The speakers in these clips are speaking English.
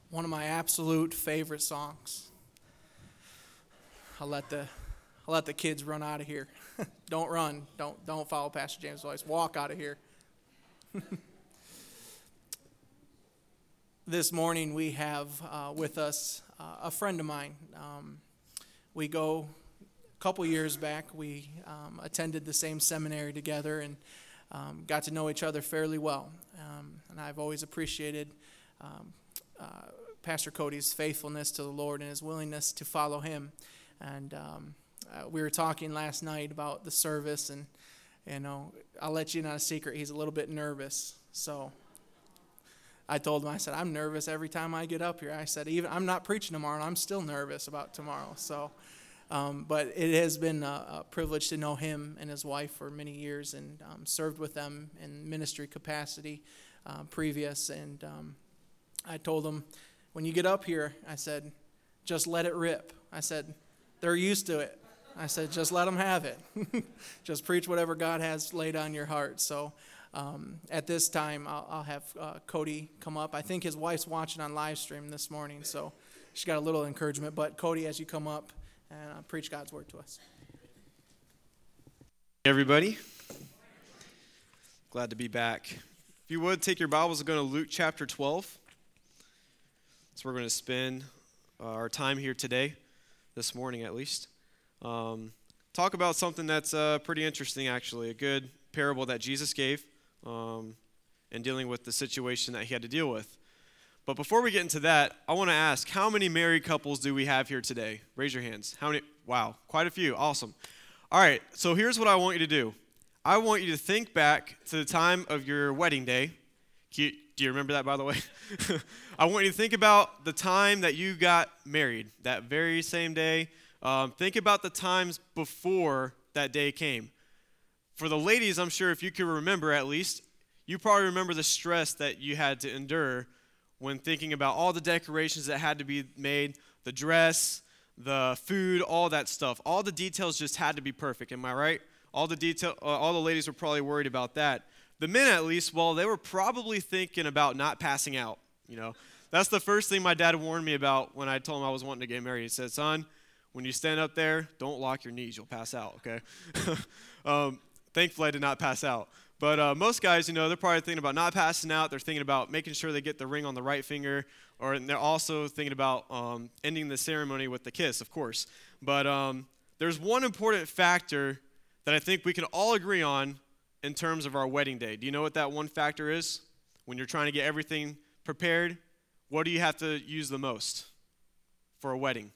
One of my absolute favorite songs. I'll let the kids run out of here. Don't run. Don't follow Pastor James' voice. Walk out of here. This morning we have with us a friend of mine. We go a couple years back. We attended the same seminary together and got to know each other fairly well. And I've always appreciated Pastor Cody's faithfulness to the Lord and his willingness to follow him. And we were talking last night about the service, and I'll let you in on a secret. He's a little bit nervous. So I told him, I said, I'm nervous every time I get up here. I said, even I'm not preaching tomorrow, and I'm still nervous about tomorrow. So, but it has been a privilege to know him and his wife for many years, and served with them in ministry capacity previous. And I told him, when you get up here, I said, just let it rip. I said, they're used to it. I said, just let them have it. Just preach whatever God has laid on your heart. So at this time, I'll have Cody come up. I think his wife's watching on live stream this morning, so she got a little encouragement. But Cody, as you come up and preach God's word to us. Hey everybody, glad to be back. If you would, take your Bibles and go to Luke chapter 12. That's where we're going to spend our time here today, this morning at least. Talk about something that's pretty interesting, actually, a good parable that Jesus gave in dealing with the situation that he had to deal with. But before we get into that, I want to ask, how many married couples do we have here today? Raise your hands. How many? Wow, quite a few. Awesome. All right, so here's what I want you to do. I want you to think back to the time of your wedding day. Do you remember that, by the way? I want you to think about the time that you got married, that very same day. Think about the times before that day came. For the ladies, I'm sure if you can remember at least, you probably remember the stress that you had to endure when thinking about all the decorations that had to be made, the dress, the food, all that stuff. All the details just had to be perfect, am I right? All the ladies were probably worried about that. The men, at least, well, they were probably thinking about not passing out, That's the first thing my dad warned me about when I told him I was wanting to get married. He said, son, when you stand up there, don't lock your knees. You'll pass out, okay? Thankfully, I did not pass out. But most guys, they're probably thinking about not passing out. They're thinking about making sure they get the ring on the right finger, or they're also thinking about ending the ceremony with the kiss, of course. But there's one important factor that I think we can all agree on in terms of our wedding day. Do you know what that one factor is? When you're trying to get everything prepared, what do you have to use the most for a wedding?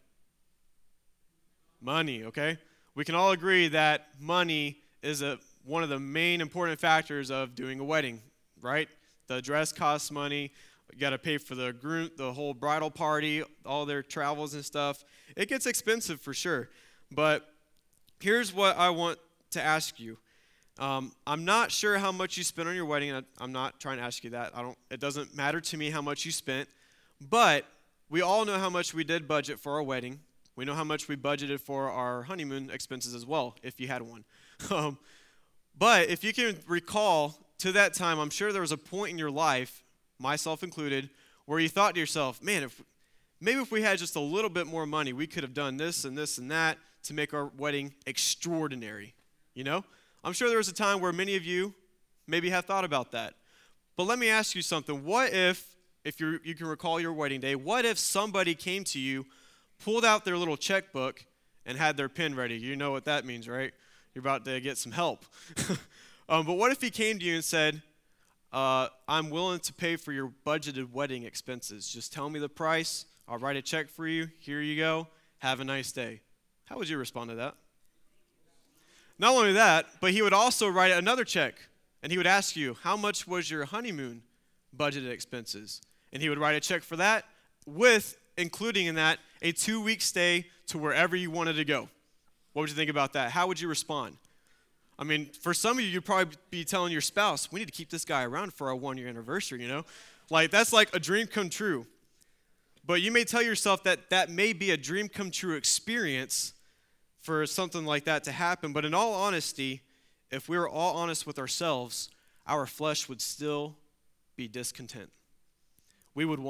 Money, okay? We can all agree that money is one of the main important factors of doing a wedding, right? The dress costs money. You got to pay for the groom, the whole bridal party, all their travels and stuff. It gets expensive for sure. But here's what I want to ask you. I'm not sure how much you spent on your wedding. I'm not trying to ask you that. It doesn't matter to me how much you spent. But we all know how much we did budget for our wedding. We know how much we budgeted for our honeymoon expenses as well, if you had one. But if you can recall to that time, I'm sure there was a point in your life, myself included, where you thought to yourself, man, if we had just a little bit more money, we could have done this and this and that to make our wedding extraordinary, I'm sure there was a time where many of you maybe have thought about that. But let me ask you something. What if you can recall your wedding day, what if somebody came to you, pulled out their little checkbook, and had their pen ready? You know what that means, right? You're about to get some help. But what if he came to you and said, I'm willing to pay for your budgeted wedding expenses. Just tell me the price. I'll write a check for you. Here you go. Have a nice day. How would you respond to that? Not only that, but he would also write another check, and he would ask you, how much was your honeymoon budgeted expenses? And he would write a check for that with, including in that, a 2-week stay to wherever you wanted to go. What would you think about that? How would you respond? I mean, for some of you, you'd probably be telling your spouse, we need to keep this guy around for our 1-year anniversary, That's like a dream come true. But you may tell yourself that may be a dream come true experience for something like that to happen. But in all honesty, if we were all honest with ourselves, our flesh would still be discontent. We would want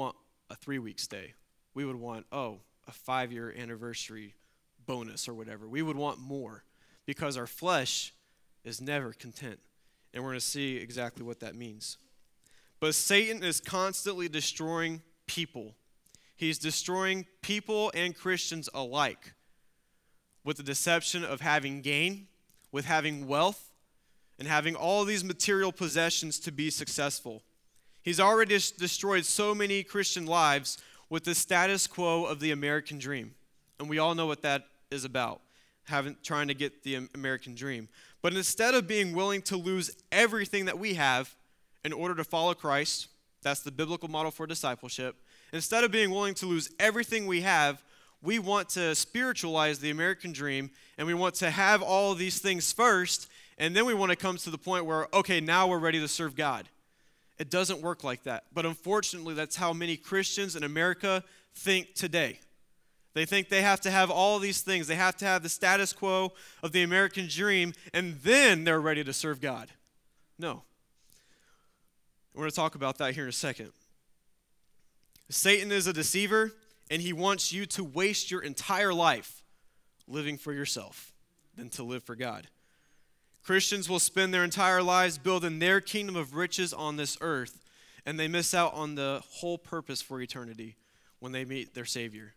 a 3-week stay. We would want, a 5-year anniversary bonus or whatever. We would want more because our flesh is never content. And we're going to see exactly what that means. But Satan is constantly destroying people. He's destroying people and Christians alike with the deception of having gain, with having wealth, and having all these material possessions to be successful. He's already destroyed so many Christian lives with the status quo of the American dream. And we all know what that is about, trying to get the American dream. But instead of being willing to lose everything that we have in order to follow Christ, that's the biblical model for discipleship, instead of being willing to lose everything we have, we want to spiritualize the American dream, and we want to have all of these things first, and then we want to come to the point where, okay, now we're ready to serve God. It doesn't work like that. But unfortunately, that's how many Christians in America think today. They think they have to have all these things. They have to have the status quo of the American dream, and then they're ready to serve God. No. We're going to talk about that here in a second. Satan is a deceiver, and he wants you to waste your entire life living for yourself than to live for God. Christians will spend their entire lives building their kingdom of riches on this earth, and they miss out on the whole purpose for eternity when they meet their Savior.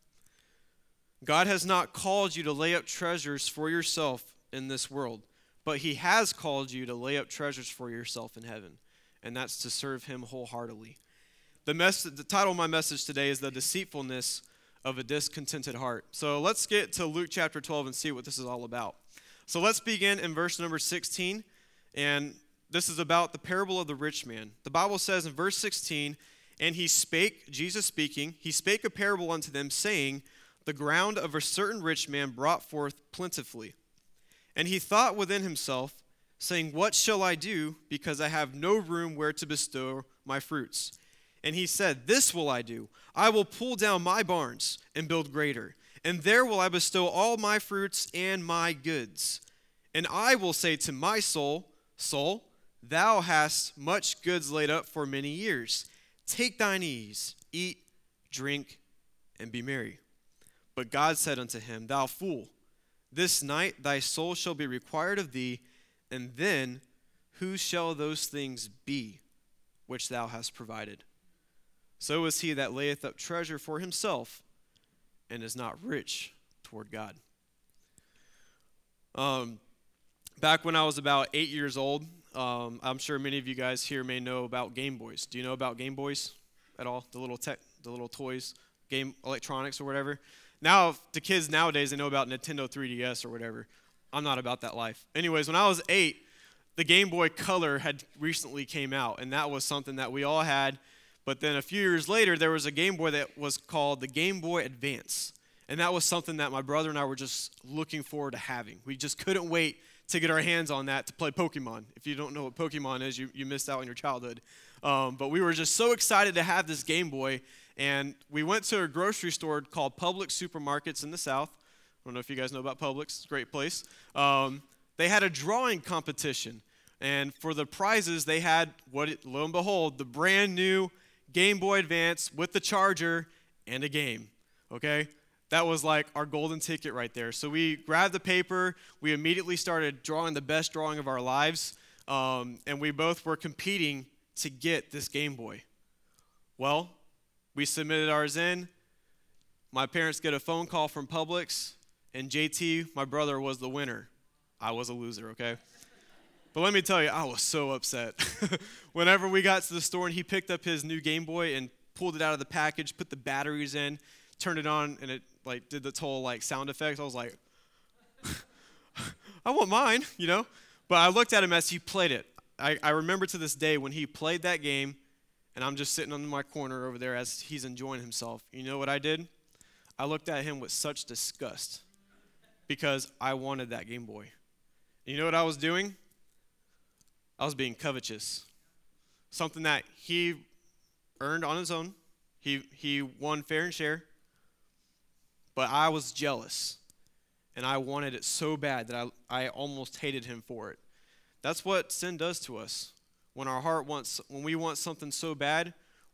God has not called you to lay up treasures for yourself in this world, but he has called you to lay up treasures for yourself in heaven, and that's to serve him wholeheartedly. The title of my message today is The Deceitfulness of a Discontented Heart. So let's get to Luke chapter 12 and see what this is all about. So let's begin in verse number 16, and this is about the parable of the rich man. The Bible says in verse 16, and he spake, Jesus speaking, he spake a parable unto them, saying, the ground of a certain rich man brought forth plentifully. And he thought within himself, saying, what shall I do, because I have no room where to bestow my fruits? And he said, this will I do. I will pull down my barns and build greater, and there will I bestow all my fruits and my goods. And I will say to my soul, soul, thou hast much goods laid up for many years. Take thine ease, eat, drink, and be merry. But God said unto him, thou fool, this night thy soul shall be required of thee, and then whose shall those things be which thou hast provided? So is he that layeth up treasure for himself, and is not rich toward God. Back when I was about 8 years old, I'm sure many of you guys here may know about Game Boys. Do you know about Game Boys at all? The little toys, game electronics or whatever. Now, the kids nowadays, they know about Nintendo 3DS or whatever. I'm not about that life. Anyways, when I was 8, the Game Boy Color had recently came out, and that was something that we all had. But then a few years later, there was a Game Boy that was called the Game Boy Advance. And that was something that my brother and I were just looking forward to having. We just couldn't wait to get our hands on that to play Pokemon. If you don't know what Pokemon is, you missed out on your childhood. But we were just so excited to have this Game Boy. And we went to a grocery store called Publix Supermarkets in the South. I don't know if you guys know about Publix. It's a great place. They had a drawing competition. And for the prizes, they had, lo and behold, the brand new Game Boy Advance with the charger and a game. Okay? That was like our golden ticket right there. So we grabbed the paper. We immediately started drawing the best drawing of our lives. And we both were competing to get this Game Boy. Well, we submitted ours in. My parents get a phone call from Publix, and JT, my brother, was the winner. I was a loser, okay? But let me tell you, I was so upset. Whenever we got to the store and he picked up his new Game Boy and pulled it out of the package, put the batteries in, turned it on, and it like did the whole like sound effects, I was like, I want mine, you know? But I looked at him as he played it. I remember to this day when he played that game, and I'm just sitting in my corner over there as he's enjoying himself. You know what I did? I looked at him with such disgust because I wanted that Game Boy. And you know what I was doing? I was being covetous. Something that he earned on his own. He won fair and share. But I was jealous. And I wanted it so bad that I almost hated him for it. That's what sin does to us. When we want something so bad,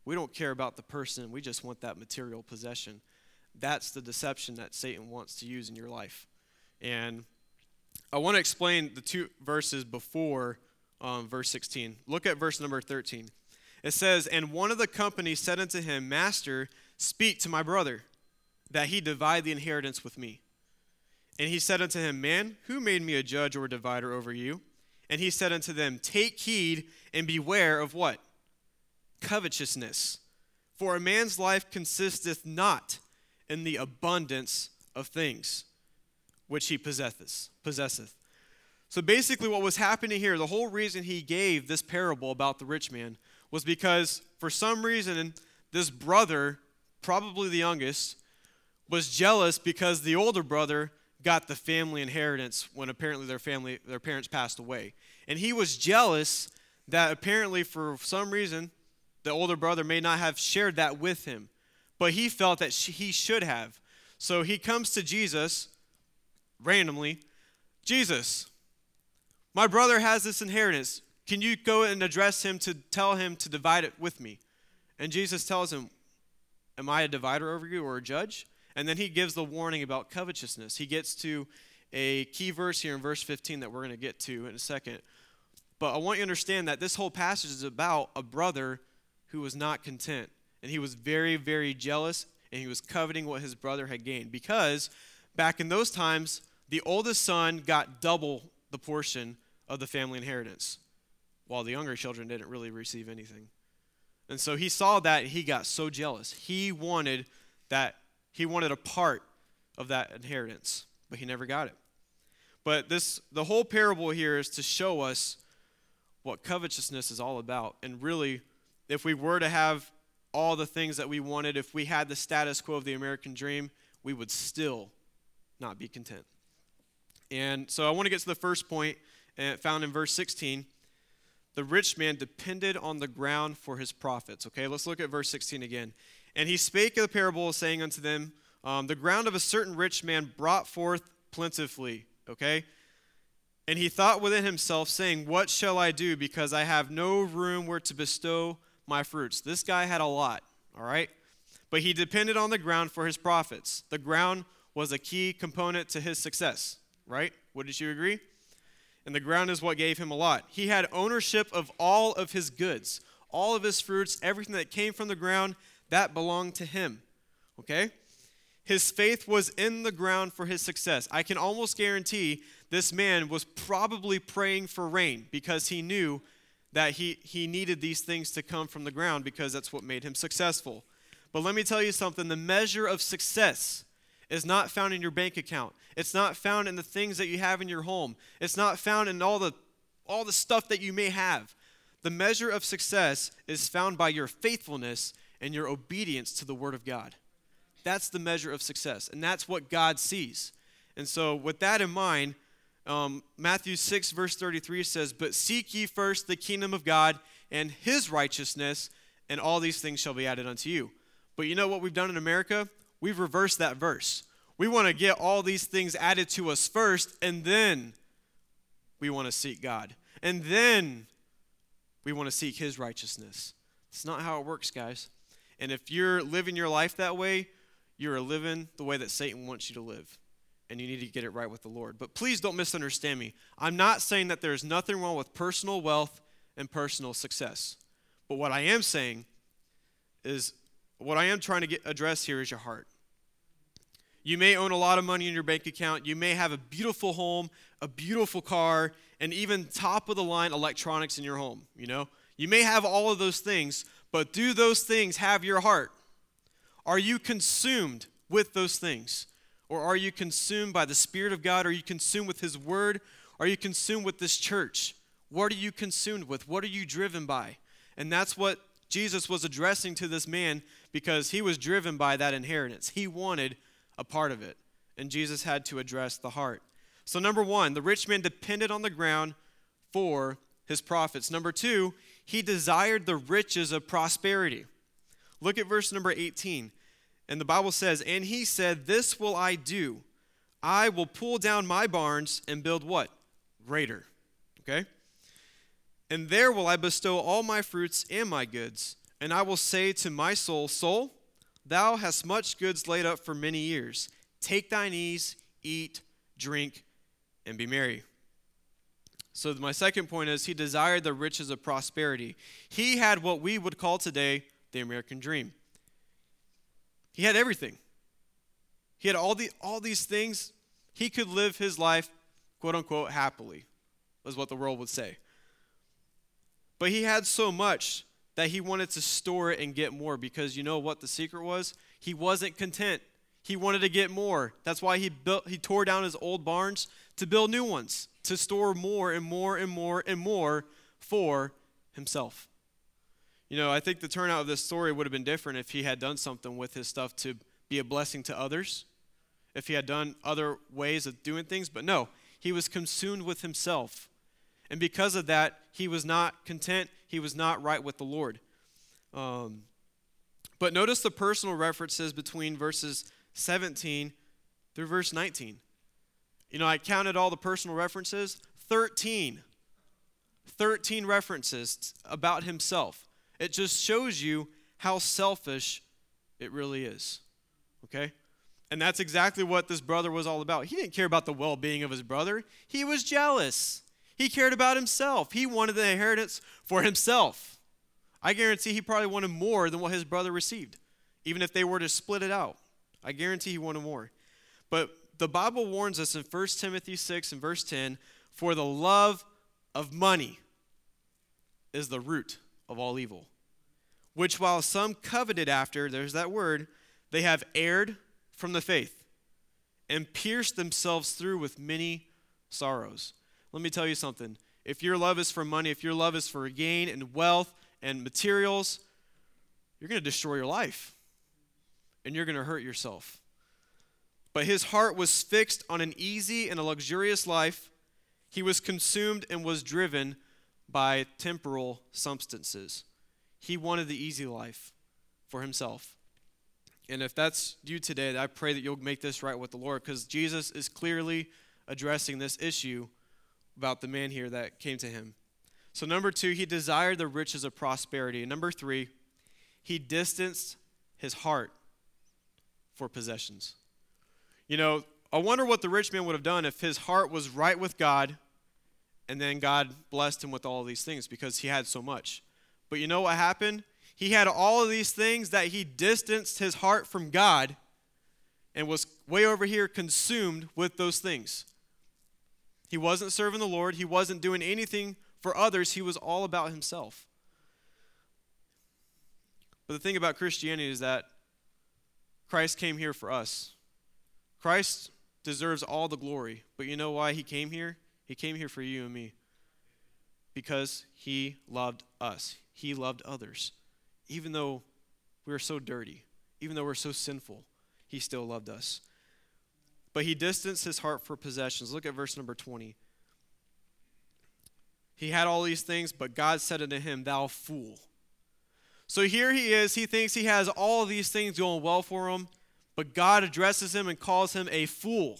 We don't care about the person. We just want that material possession. That's the deception that Satan wants to use in your life. And I want to explain the two verses before verse 16. Look at verse number 13. It says, "And one of the company said unto him, Master, speak to my brother, that he divide the inheritance with me. And he said unto him, Man, who made me a judge or a divider over you? And he said unto them, Take heed and beware of" what? Covetousness. "For a man's life consisteth not in the abundance of things which he possesseth." So basically what was happening here, the whole reason he gave this parable about the rich man was because for some reason this brother, probably the youngest, was jealous because the older brother got the family inheritance when apparently their parents passed away. And he was jealous that apparently for some reason the older brother may not have shared that with him. But he felt that he should have. So he comes to Jesus randomly. "Jesus, my brother has this inheritance. Can you go and address him to tell him to divide it with me?" And Jesus tells him, "Am I a divider over you or a judge?" And then he gives the warning about covetousness. He gets to a key verse here in verse 15 that we're going to get to in a second. But I want you to understand that this whole passage is about a brother who was not content. And he was very, very jealous, and he was coveting what his brother had gained. Because back in those times, the oldest son got double the portion of the family inheritance, while the younger children didn't really receive anything. And so he saw that, and he got so jealous. He wanted a part of that inheritance, but he never got it. But the whole parable here is to show us what covetousness is all about. And really, if we were to have all the things that we wanted, if we had the status quo of the American dream, we would still not be content. And so I want to get to the first point found in verse 16. The rich man depended on the ground for his profits. Okay, let's look at verse 16 again. "And he spake a parable, saying unto them, The ground of a certain rich man brought forth plentifully." Okay? "And he thought within himself, saying, What shall I do, because I have no room where to bestow my fruits?" This guy had a lot, all right? But he depended on the ground for his profits. The ground was a key component to his success, right? Wouldn't you agree? And the ground is what gave him a lot. He had ownership of all of his goods, all of his fruits, everything that came from the ground, that belonged to him, okay? His faith was in the ground for his success. I can almost guarantee this man was probably praying for rain because he knew that he needed these things to come from the ground because that's what made him successful. But let me tell you something. The measure of success is not found in your bank account. It's not found in the things that you have in your home. It's not found in all the stuff that you may have. The measure of success is found by your faithfulness and your obedience to the Word of God. That's the measure of success, and that's what God sees. And so with that in mind, Matthew 6, verse 33 says, "But seek ye first the kingdom of God and his righteousness, and all these things shall be added unto you." But you know what we've done in America? We've reversed that verse. We want to get all these things added to us first, and then we want to seek God. And then we want to seek his righteousness. It's not how it works, guys. And if you're living your life that way, you're living the way that Satan wants you to live. And you need to get it right with the Lord. But please don't misunderstand me. I'm not saying that there's nothing wrong with personal wealth and personal success. But what I am saying is, what I am trying to address here is your heart. You may own a lot of money in your bank account. You may have a beautiful home, a beautiful car, and even top-of-the-line electronics in your home, you know? You may have all of those things, but do those things have your heart? Are you consumed with those things? Or are you consumed by the Spirit of God? Are you consumed with his word? Are you consumed with this church? What are you consumed with? What are you driven by? And that's what Jesus was addressing to this man, because he was driven by that inheritance. He wanted a part of it. And Jesus had to address the heart. So number one, the rich man depended on the ground for his profits. Number two, he desired the riches of prosperity. Look at verse number 18. And the Bible says, "And he said, This will I do. I will pull down my barns and build" what? Greater. Okay? "And there will I bestow all my fruits and my goods. And I will say to my soul, Soul, thou hast much goods laid up for many years. Take thine ease, eat, drink, and be merry. So my second point is he desired the riches of prosperity. He had what we would call today the American dream. He had everything. He had all these things. He could live his life, quote unquote, happily, is what the world would say. But he had so much that he wanted to store it and get more, because you know what the secret was? He wasn't content. He wanted to get more. That's why he tore down his old barns to build new ones, to store more and more and more and more for himself. You know, I think the turnout of this story would have been different if he had done something with his stuff to be a blessing to others, if he had done other ways of doing things, but no, he was consumed with himself. And because of that, he was not content. He was not right with the Lord. But notice the personal references between verses 17 through verse 19. You know, I counted all the personal references, 13 references about himself. It just shows you how selfish it really is, okay? And that's exactly what this brother was all about. He didn't care about the well-being of his brother. He was jealous. He cared about himself. He wanted the inheritance for himself. I guarantee he probably wanted more than what his brother received, even if they were to split it out. I guarantee he wanted more. But the Bible warns us in 1 Timothy 6 and verse 10, for the love of money is the root of all evil, which while some coveted after, there's that word, they have erred from the faith and pierced themselves through with many sorrows. Let me tell you something. If your love is for money, if your love is for gain and wealth and materials, you're going to destroy your life and you're going to hurt yourself. But his heart was fixed on an easy and a luxurious life. He was consumed and was driven by temporal substances. He wanted the easy life for himself. And if that's you today, I pray that you'll make this right with the Lord, because Jesus is clearly addressing this issue about the man here that came to him. So number 2, he desired the riches of prosperity. And number 3, he distanced his heart for possessions. You know, I wonder what the rich man would have done if his heart was right with God and then God blessed him with all of these things because he had so much. But you know what happened? He had all of these things that he distanced his heart from God and was way over here consumed with those things. He wasn't serving the Lord. He wasn't doing anything for others. He was all about himself. But the thing about Christianity is that Christ came here for us. Christ deserves all the glory. But you know why he came here? He came here for you and me. Because he loved us. He loved others. Even though we were so dirty, even though we're so sinful, he still loved us. But he distanced his heart for possessions. Look at verse number 20. He had all these things, but God said unto him, thou fool. So here he is. He thinks he has all these things going well for him, but God addresses him and calls him a fool.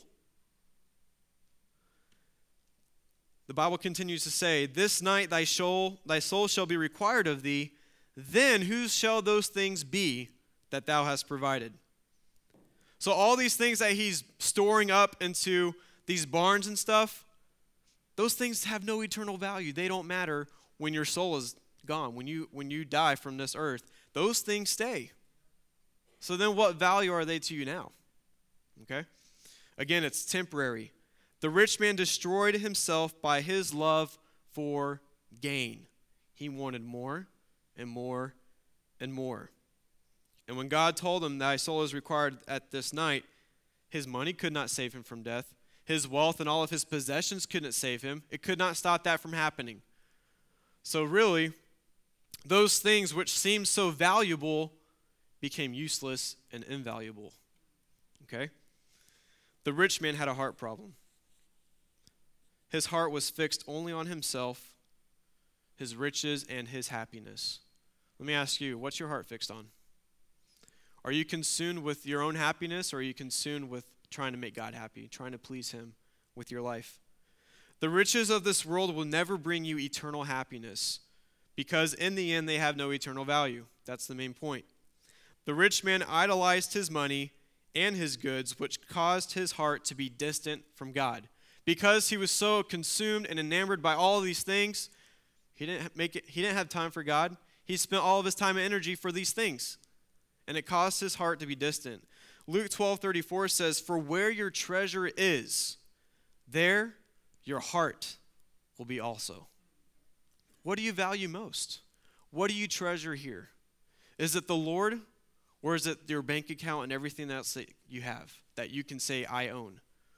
The Bible continues to say, this night thy soul shall be required of thee. Then whose shall those things be that thou hast provided? So all these things that he's storing up into these barns and stuff, those things have no eternal value. They don't matter when your soul is gone, when you die from this earth. Those things stay. So then what value are they to you now? Okay? Again, it's temporary. The rich man destroyed himself by his love for gain. He wanted more and more and more. And when God told him, thy soul is required at this night, his money could not save him from death. His wealth and all of his possessions couldn't save him. It could not stop that from happening. So really, those things which seemed so valuable became useless and invaluable. Okay? The rich man had a heart problem. His heart was fixed only on himself, his riches, and his happiness. Let me ask you, what's your heart fixed on? Are you consumed with your own happiness, or are you consumed with trying to make God happy, trying to please him with your life? The riches of this world will never bring you eternal happiness, because in the end they have no eternal value. That's the main point. The rich man idolized his money and his goods, which caused his heart to be distant from God. Because he was so consumed and enamored by all of these things, he didn't have time for God. He spent all of his time and energy for these things, and it caused his heart to be distant. Luke 12:34 says, "For where your treasure is, there your heart will be also." What do you value most? What do you treasure here? Is it the Lord, or is it your bank account and everything else that you have, that you can say, I own?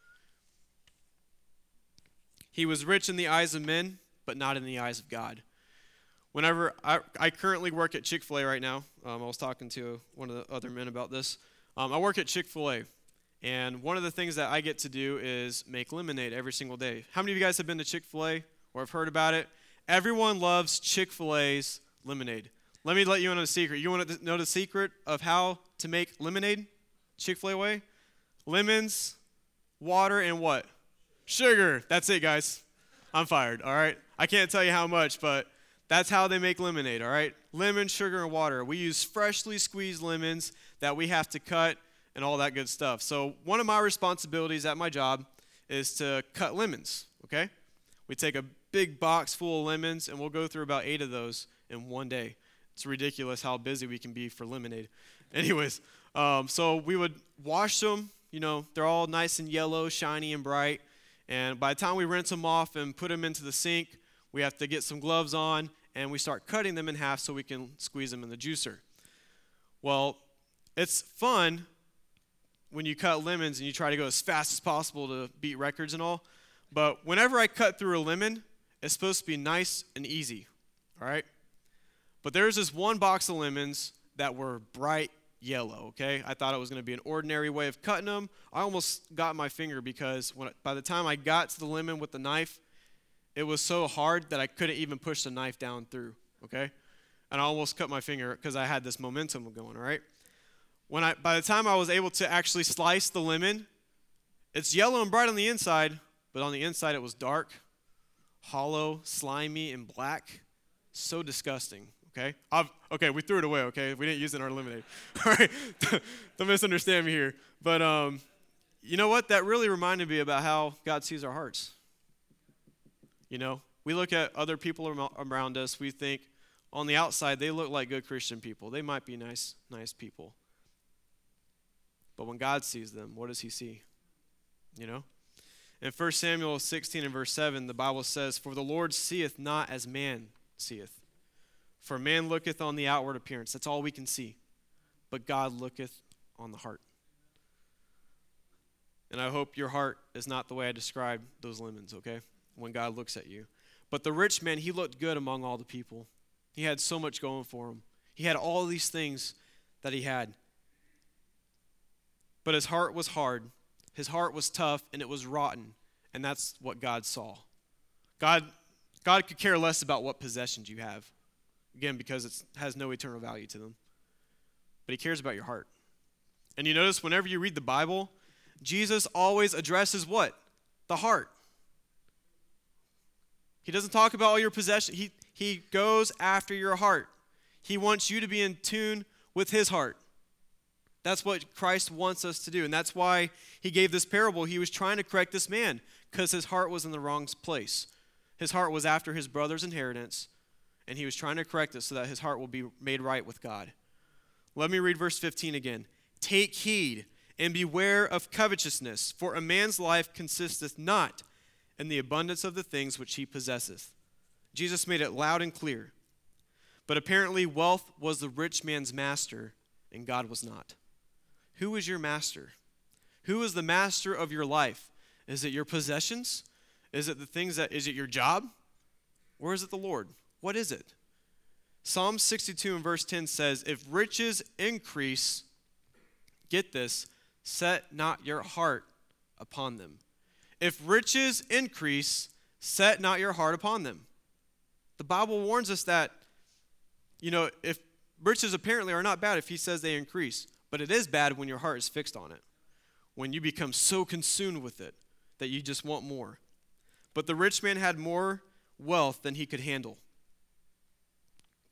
He was rich in the eyes of men, but not in the eyes of God. Whenever I currently work at Chick-fil-A right now. I was talking to one of the other men about this. I work at Chick-fil-A, and one of the things that I get to do is make lemonade every single day. How many of you guys have been to Chick-fil-A or have heard about it? Everyone loves Chick-fil-A's lemonade. Let me let you in on a secret. You want to know the secret of how to make lemonade Chick-fil-A way? Lemons, water, and what? Sugar. That's it, guys. I'm fired, all right? I can't tell you how much, but that's how they make lemonade, all right? Lemon, sugar, and water. We use freshly squeezed lemons that we have to cut and all that good stuff. So one of my responsibilities at my job is to cut lemons, okay? We take a big box full of lemons, and we'll go through about 8 of those in one day. It's ridiculous how busy we can be for lemonade. Anyways, so we would wash them. You know, they're all nice and yellow, shiny and bright. And by the time we rinse them off and put them into the sink, we have to get some gloves on, and we start cutting them in half so we can squeeze them in the juicer. Well, it's fun when you cut lemons and you try to go as fast as possible to beat records and all. But whenever I cut through a lemon, it's supposed to be nice and easy, all right? But there's this one box of lemons that were bright yellow, okay? I thought it was going to be an ordinary way of cutting them. I almost got my finger because by the time I got to the lemon with the knife, it was so hard that I couldn't even push the knife down through, okay? And I almost cut my finger because I had this momentum going, all right? By the time I was able to actually slice the lemon, it's yellow and bright on the inside, but on the inside it was dark, hollow, slimy, and black. So disgusting, okay? Okay, we threw it away, okay? We didn't use it in our lemonade. All right, don't misunderstand me here. But you know what? That really reminded me about how God sees our hearts. You know, we look at other people around us. We think on the outside they look like good Christian people. They might be nice people. But when God sees them, what does he see? You know? In 1 Samuel 16 and verse 7, the Bible says, "For the Lord seeth not as man seeth. For man looketh on the outward appearance." That's all we can see. But God looketh on the heart. And I hope your heart is not the way I described those lemons, okay? When God looks at you. But the rich man, he looked good among all the people. He had so much going for him. He had all these things that he had. But his heart was hard. His heart was tough, and it was rotten. And that's what God saw. God could care less about what possessions you have. Again, because it has no eternal value to them. But he cares about your heart. And you notice whenever you read the Bible, Jesus always addresses what? The heart. He doesn't talk about all your possessions. He goes after your heart. He wants you to be in tune with his heart. That's what Christ wants us to do. And that's why he gave this parable. He was trying to correct this man because his heart was in the wrong place. His heart was after his brother's inheritance, and he was trying to correct it so that his heart will be made right with God. Let me read verse 15 again. "Take heed and beware of covetousness, for a man's life consisteth not in the abundance of the things which he possesseth." Jesus made it loud and clear. But apparently wealth was the rich man's master, and God was not. Who is your master? Who is the master of your life? Is it your possessions? Is it is it your job? Or is it the Lord? What is it? Psalm 62 and verse 10 says, "If riches increase," get this, "set not your heart upon them." If riches increase, set not your heart upon them. The Bible warns us that, if riches apparently are not bad if he says they increase, but it is bad when your heart is fixed on it, when you become so consumed with it that you just want more. But the rich man had more wealth than he could handle.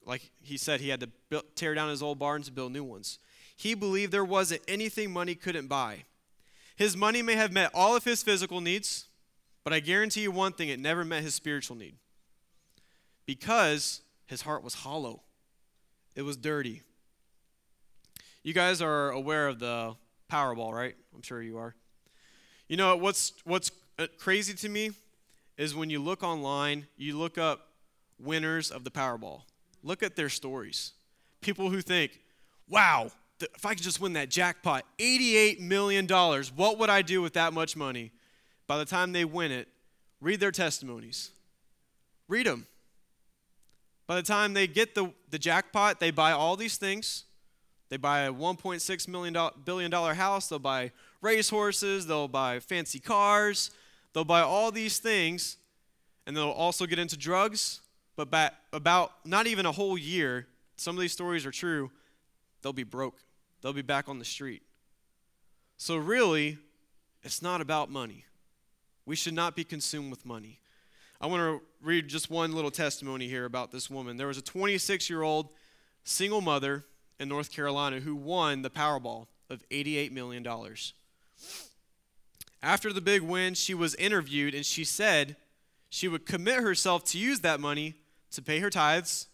like he said, he had to tear down his old barns and build new ones. He believed there wasn't anything money couldn't buy. His money may have met all of his physical needs, but I guarantee you one thing, it never met his spiritual need. Because his heart was hollow. It was dirty. You guys are aware of the Powerball, right? I'm sure you are. You know, what's crazy to me is when you look online, you look up winners of the Powerball. Look at their stories. People who think, wow, if I could just win that jackpot, $88 million, what would I do with that much money? By the time they win it, read their testimonies. Read them. By the time they get the jackpot, they buy all these things. They buy a $1.6 billion house. They'll buy racehorses. They'll buy fancy cars. They'll buy all these things, and they'll also get into drugs. But about not even a whole year, some of these stories are true, they'll be broke. They'll be back on the street. So really, it's not about money. We should not be consumed with money. I want to read just one little testimony here about this woman. There was a 26-year-old single mother in North Carolina who won the Powerball of $88 million. After the big win, she was interviewed, and she said she would commit herself to use that money to pay her tithes,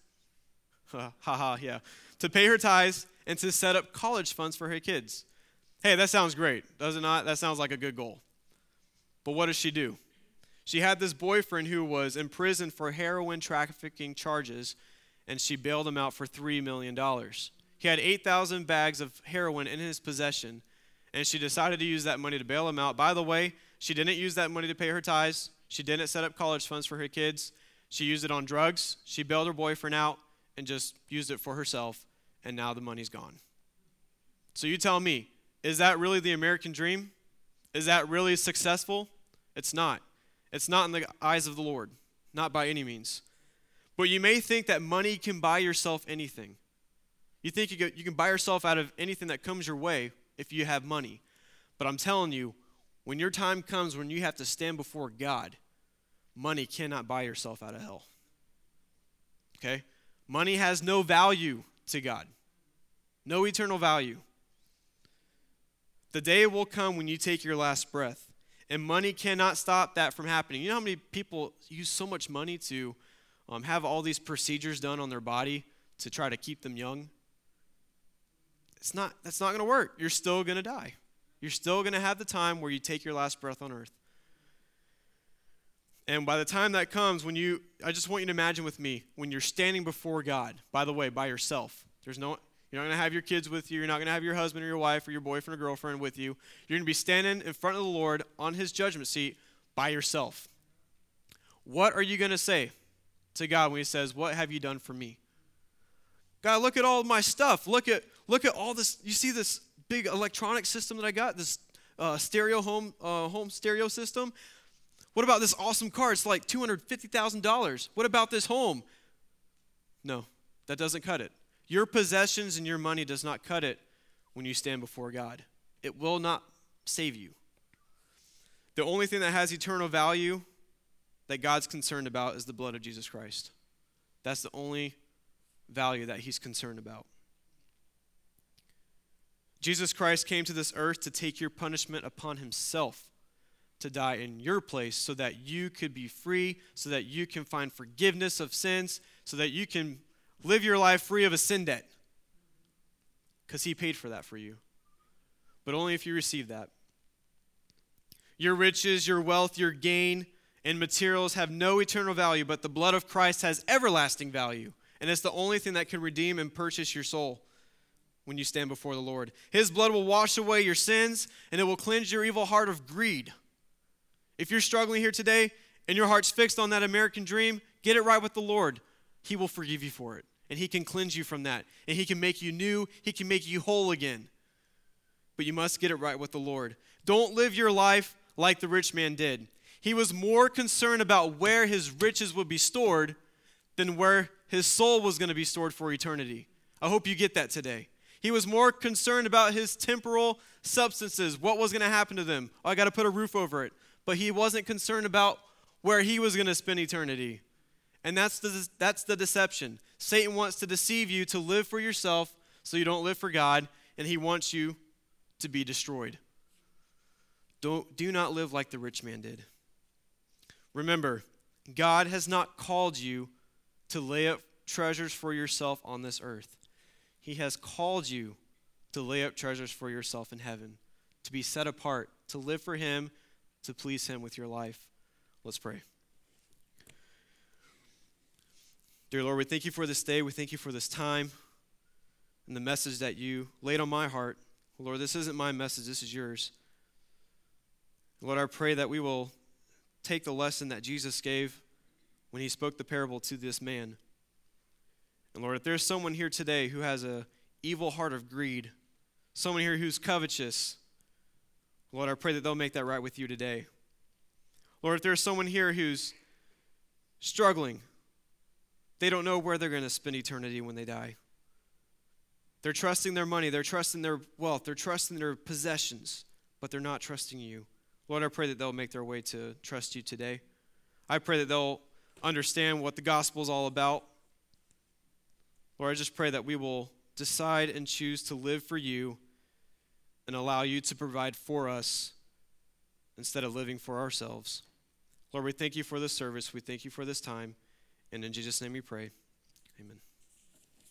to pay her tithes and to set up college funds for her kids. Hey, that sounds great, does it not? That sounds like a good goal. But what does she do? She had this boyfriend who was in prison for heroin trafficking charges, and she bailed him out for $3 million. He had 8,000 bags of heroin in his possession, and she decided to use that money to bail him out. By the way, she didn't use that money to pay her tithes. She didn't set up college funds for her kids. She used it on drugs. She bailed her boyfriend out and just used it for herself, and now the money's gone. So you tell me, is that really the American dream? Is that really successful? It's not. It's not in the eyes of the Lord, not by any means. But you may think that money can buy yourself anything. You think you can buy yourself out of anything that comes your way if you have money. But I'm telling you, when your time comes when you have to stand before God, money cannot buy yourself out of hell. Okay? Money has no value to God. No eternal value. The day will come when you take your last breath, and money cannot stop that from happening. You know how many people use so much money to have all these procedures done on their body to try to keep them young? That's not going to work. You're still going to die. You're still going to have the time where you take your last breath on earth. And by the time that comes, I just want you to imagine with me, when you're standing before God, by the way, by yourself. You're not going to have your kids with you. You're not going to have your husband or your wife or your boyfriend or girlfriend with you. You're going to be standing in front of the Lord on his judgment seat by yourself. What are you going to say to God when he says, "What have you done for me?" God, look at all of my stuff. Look at all this. You see this big electronic system that I got, this stereo home stereo system? What about this awesome car? It's like $250,000. What about this home? No, that doesn't cut it. Your possessions and your money does not cut it when you stand before God. It will not save you. The only thing that has eternal value that God's concerned about is the blood of Jesus Christ. That's the only value that he's concerned about. Jesus Christ came to this earth to take your punishment upon himself, to die in your place so that you could be free, so that you can find forgiveness of sins, so that you can live your life free of a sin debt. Because he paid for that for you. But only if you receive that. Your riches, your wealth, your gain, and materials have no eternal value, but the blood of Christ has everlasting value. And it's the only thing that can redeem and purchase your soul when you stand before the Lord. His blood will wash away your sins, and it will cleanse your evil heart of greed. If you're struggling here today and your heart's fixed on that American dream, get it right with the Lord. He will forgive you for it, and he can cleanse you from that, and he can make you new. He can make you whole again. But you must get it right with the Lord. Don't live your life like the rich man did. He was more concerned about where his riches would be stored than where his soul was going to be stored for eternity. I hope you get that today. He was more concerned about his temporal substances, what was going to happen to them. Oh, I got to put a roof over it. But he wasn't concerned about where he was going to spend eternity. And that's the deception. Satan wants to deceive you to live for yourself so you don't live for God, and he wants you to be destroyed. Do not live like the rich man did. Remember, God has not called you to lay up treasures for yourself on this earth. He has called you to lay up treasures for yourself in heaven, to be set apart, to live for him, to please him with your life. Let's pray. Dear Lord, we thank you for this day. We thank you for this time and the message that you laid on my heart. Lord, this isn't my message, this is yours. Lord, I pray that we will take the lesson that Jesus gave when he spoke the parable to this man. And Lord, if there's someone here today who has an evil heart of greed, someone here who's covetous, Lord, I pray that they'll make that right with you today. Lord, if there's someone here who's struggling, they don't know where they're going to spend eternity when they die. They're trusting their money, they're trusting their wealth, they're trusting their possessions, but they're not trusting you. Lord, I pray that they'll make their way to trust you today. I pray that they'll understand what the gospel is all about. Lord, I just pray that we will decide and choose to live for you and allow you to provide for us instead of living for ourselves. Lord, we thank you for this service. We thank you for this time. And in Jesus' name we pray. Amen.